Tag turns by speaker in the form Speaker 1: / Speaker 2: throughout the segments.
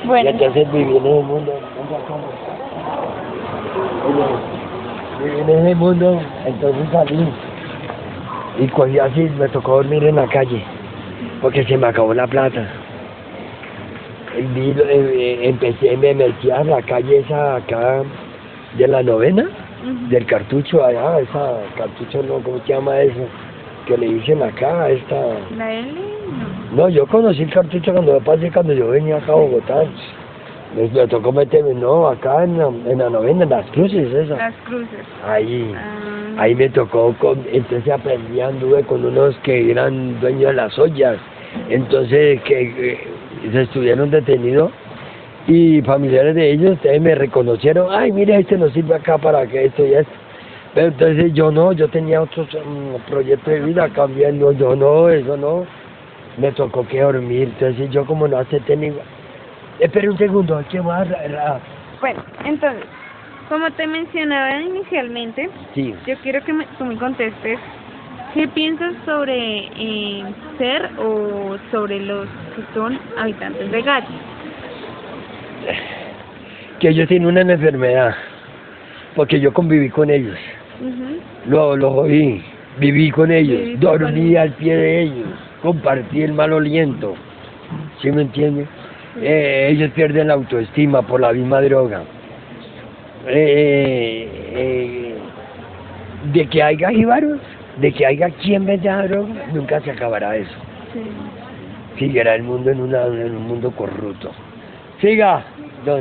Speaker 1: Y
Speaker 2: Bueno,
Speaker 1: entonces viví en ese mundo, viví en ese mundo, entonces salí y cogí así, me tocó dormir en la calle, porque se me acabó la plata. Empecé, me metí a la calle esa acá de la novena, del cartucho allá, esa cartucho no, ¿cómo se llama eso? Que le dicen acá, esta...
Speaker 2: la L,
Speaker 1: No, yo conocí el cartucho cuando yo venía acá a Bogotá. Me tocó meterme, no, acá en la novena, en las cruces esas.
Speaker 2: las cruces.
Speaker 1: Ahí me tocó, entonces aprendí, anduve con unos que eran dueños de las ollas, entonces que se estuvieron detenidos y familiares de ellos, ustedes me reconocieron, ay, mire, este nos sirve acá para que esto y esto. Pero entonces yo no, yo tenía otros proyectos de vida, cambiando, yo no, eso no, me tocó que dormir, entonces yo como no acepté ni... Espera un segundo, ¿qué más?
Speaker 2: Bueno, entonces, como te mencionaba inicialmente,
Speaker 1: Sí.
Speaker 2: yo quiero que tú me contestes qué piensas sobre ser o sobre los que son habitantes de Cali.
Speaker 1: Que ellos tienen una enfermedad, porque yo conviví con ellos, los oí, viví con ellos, dormí al pie de ellos, compartí el mal aliento, ¿sí me entiendes? Ellos pierden la autoestima por la misma droga. De que haya jíbaros, de que haya quien venda droga, nunca se acabará eso.
Speaker 2: Sí.
Speaker 1: Seguirá el mundo en un mundo corrupto. Siga, don.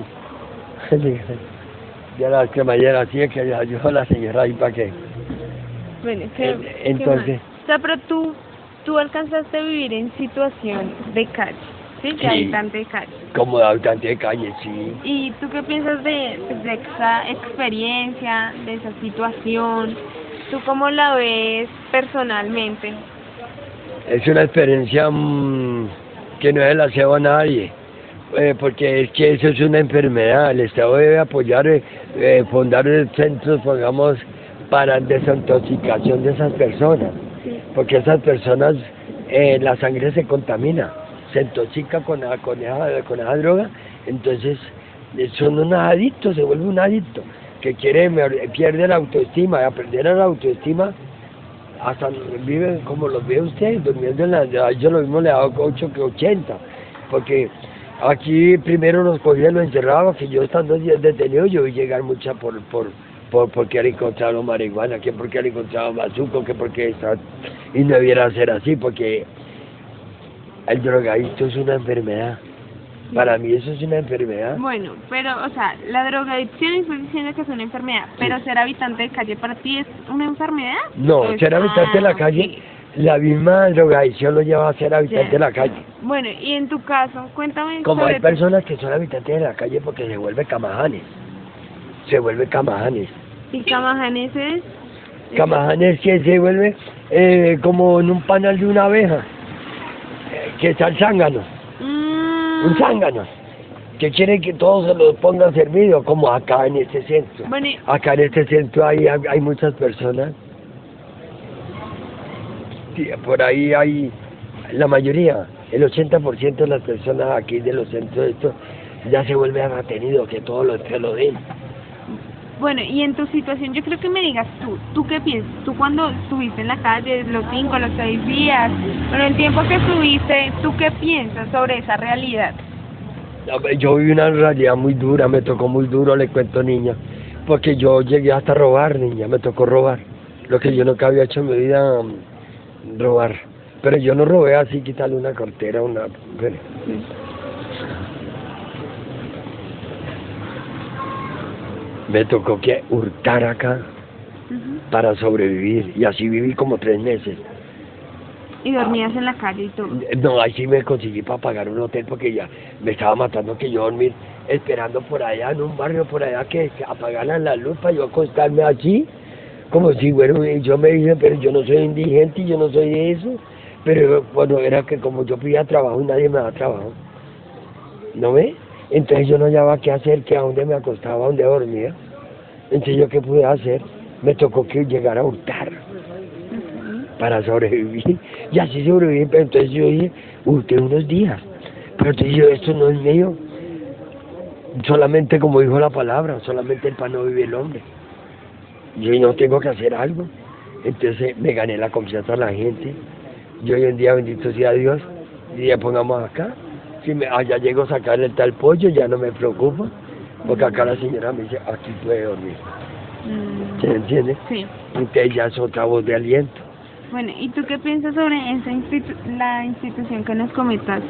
Speaker 1: Ya la cremallera, sí, que le ayudó a la señora ahí para que...
Speaker 2: Bueno,
Speaker 1: entonces...
Speaker 2: O sea, pero tú alcanzaste a vivir en situación de calle, ¿sí? De habitante de calle.
Speaker 1: Como de habitante de calle, sí.
Speaker 2: ¿Y tú qué piensas de esa experiencia, de esa situación? ¿Tú cómo la ves personalmente?
Speaker 1: Es una experiencia que no se la deseo a nadie, porque es que eso es una enfermedad. El Estado debe apoyar, fundar centros, pongamos, para desintoxicación de esas personas, porque esas personas, la sangre se contamina, se intoxica con esa droga, entonces son unos adictos, se vuelve un adicto, que pierde la autoestima, y aprender a la autoestima, hasta viven como los ve usted, durmiendo yo lo mismo le hago 8 que 80, porque aquí primero nos cogían, los encerraban, que yo estando detenido, yo vi llegar mucha porque han encontrado marihuana, que porque han encontrado bazuco, que porque está, y no debiera ser así, porque el drogadicto es una enfermedad. Para mí eso es una enfermedad.
Speaker 2: Bueno, pero, o sea, la drogadicción, estoy diciendo que es una enfermedad, pero ser habitante de calle para ti es una enfermedad.
Speaker 1: No, ser habitante de la calle, la misma drogadicción lo lleva a ser habitante de la calle.
Speaker 2: Bueno, y en tu caso, cuéntame
Speaker 1: como hay personas que son habitantes de la calle porque se vuelve camajanes.
Speaker 2: ¿Y camajanes es?
Speaker 1: Camajanes que se vuelve como en un panal de una abeja, que está el zángano. Un zángano, que quiere que todos se los pongan servido, como acá en este centro.
Speaker 2: Bueno,
Speaker 1: acá en este centro hay muchas personas, por ahí hay, la mayoría, el 80% de las personas aquí de los centros, esto ya se vuelve agatenido, que todos se lo den.
Speaker 2: Bueno, y en tu situación, yo creo que me digas ¿tú qué piensas? Tú cuando estuviste en la calle, los 5, los 6 días, bueno, el tiempo que estuviste, ¿tú qué piensas sobre esa realidad?
Speaker 1: Yo viví una realidad muy dura, me tocó muy duro, le cuento, niña, porque yo llegué hasta robar, niña, me tocó robar, lo que yo nunca había hecho en mi vida, robar, pero yo no robé así, quitarle una cartera, bueno. Me tocó que hurtar acá para sobrevivir, y así viví como 3 meses.
Speaker 2: ¿Y dormías en la calle y todo?
Speaker 1: No, ahí sí me conseguí para pagar un hotel porque ya me estaba matando que yo dormir esperando por allá, en un barrio por allá, que apagaran la luz para yo acostarme allí, como si, bueno, yo me dije, pero yo no soy indigente y yo no soy de eso, pero bueno, era que como yo pedía trabajo y nadie me da trabajo, ¿no ve? Entonces yo no hallaba qué hacer, que a dónde me acostaba, a dónde dormía. Entonces yo qué pude hacer, me tocó que llegar a hurtar para sobrevivir, y así sobreviví. Pero entonces yo dije, hurté unos días, pero entonces yo, esto no es mío, solamente como dijo la palabra, solamente el pan no vive el hombre. Yo no tengo que hacer algo. Entonces me gané la confianza de la gente. Yo hoy en día, bendito sea Dios, y ya pongamos acá. Si allá llego a sacar el tal pollo, ya no me preocupa, porque acá la señora me dice, aquí puede dormir. ¿Se entiende?
Speaker 2: Sí.
Speaker 1: Entonces ya es otra voz de aliento.
Speaker 2: Bueno, ¿y tú qué piensas sobre esa la institución que nos comentaste?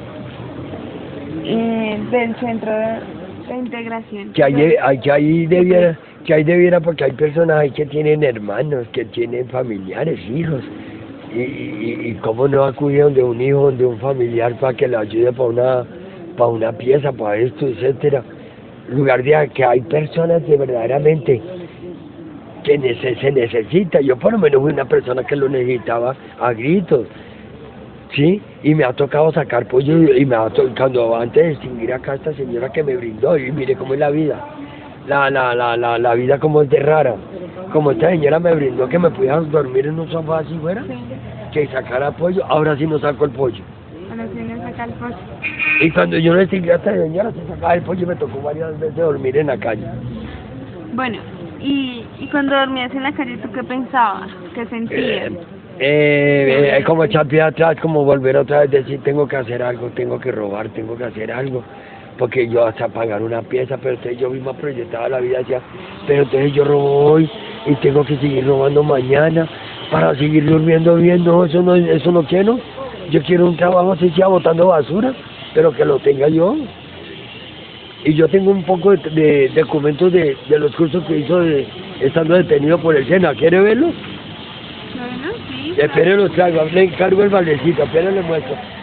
Speaker 2: Del centro de integración.
Speaker 1: Que ahí debiera, porque hay personas ahí que tienen hermanos, que tienen familiares, hijos, y cómo no acudieron de un hijo, de un familiar para que le ayude para una pieza, para esto, etcétera. En lugar de que hay personas que verdaderamente que se necesita. Yo por lo menos fui una persona que lo necesitaba a gritos, ¿sí? Y me ha tocado sacar pollo y me ha tocado, antes de distinguir acá a esta señora que me brindó, y mire cómo es la vida. La vida como es de rara. Como esta señora me brindó que me pudiera dormir en un sofá así fuera,
Speaker 2: Sí.
Speaker 1: que sacara pollo, ahora sí no saco el pollo.
Speaker 2: Ahora sí le saca el pollo.
Speaker 1: Y cuando yo no distinguí a esta señora, se sacaba el pollo y me tocó varias veces dormir en la calle.
Speaker 2: Bueno, y cuando dormías en la calle, ¿tú qué pensabas? ¿Qué sentías?
Speaker 1: Como echar pie atrás, como volver otra vez, decir, tengo que hacer algo, tengo que robar, tengo que hacer algo, porque yo hasta pagar una pieza, pero entonces yo misma proyectaba la vida hacia, pero entonces yo robo hoy y tengo que seguir robando mañana para seguir durmiendo bien. No, eso no quiero. Yo quiero un trabajo así sea botando basura, pero que lo tenga yo. Y yo tengo un poco de documentos de los cursos que hizo estando detenido por el SENA. ¿Quiere verlos?
Speaker 2: Bueno, sí.
Speaker 1: Espere, los traigo, le encargo el baldecito, espere, le muestro.